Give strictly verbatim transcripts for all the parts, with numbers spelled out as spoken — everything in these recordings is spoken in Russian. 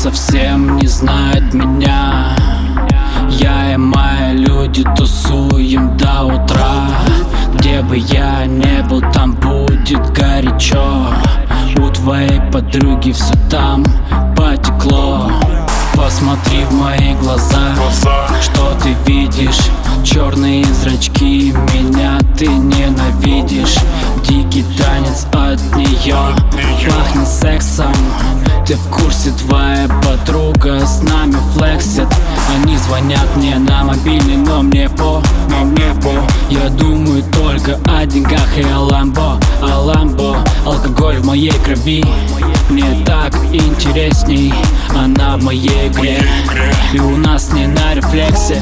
совсем не знает меня. Я и мои люди тусуем до утра. Где бы я не был, там будет горячо. У твоей подруги все там потекло. Посмотри в мои глаза, что ты видишь? Черные зрачки, меня ты ненавидишь. Дикий танец от нее пахнет сексом. Ты в курсе, твоя подруга с нами флексит. Они звонят мне на мобильный, но мне по, но мне по. Я думаю только о деньгах и о ламбо, о ламбо. Алкоголь в моей крови, мне так интересней. Она в моей игре, и у нас не на рефлексе.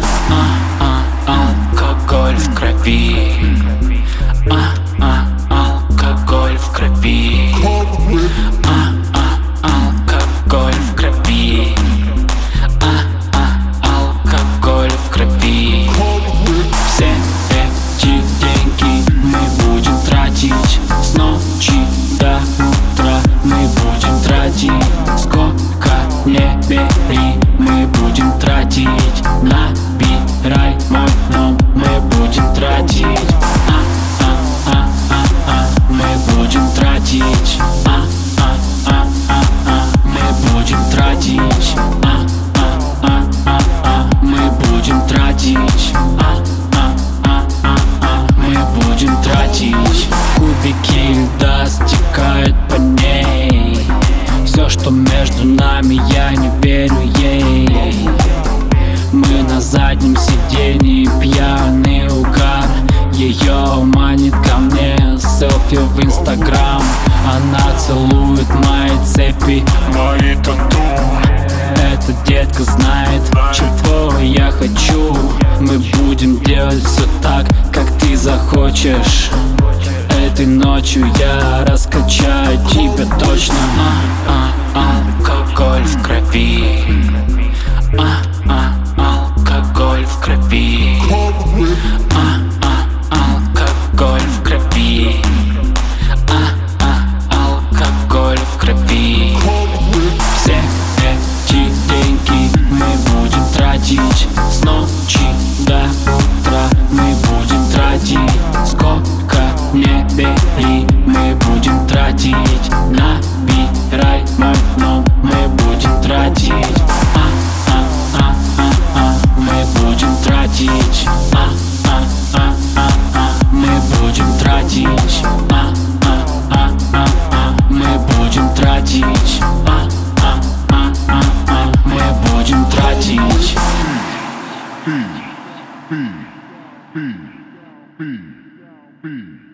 а, а, Алкоголь в крови. а, а, Алкоголь в крови. а, а, Алкоголь в крови. а, а, Алкоголь в крови. Все эти деньги мы будем тратить с ночи до утра. Мы будем тратить, сколько не бери, мы будем тратить. Набирай мой дом, мы будем тратить. а, а, а, а, а, Мы будем тратить. а, а, а, а, а, Мы будем тратить. а, а, а, а, а, Мы будем тратить. а, а, а, а, а, Мы будем тратить. Кубики льда стекают по ней. Все, что между нами, я не верю ей. Мы на заднем сиденье, пьяный угар. Ее манит ко мне селфи в инстаграм. Она целует мои цепи, мои тату. Эта детка знает, чего я хочу. Мы будем делать все так, как ты захочешь. Этой ночью я раскачаю тебя точно. а, а, Алкоголь в крови. а, а, Алкоголь в крови. а, а, Алкоголь в крови. а, а, Алкоголь в крови. Все эти деньги мы будем тратить с ночи до утра. Мы будем тратить, сколько не бери, мы будем тратить. Набирай мой дом, мы будем тратить. а, а, а, а, а, Мы будем тратить. а, а, а, а, а, Мы будем тратить. а, а, а, а, а, Мы будем тратить. а, а, а, а, а, Мы будем тратить. B, B, B, B, B.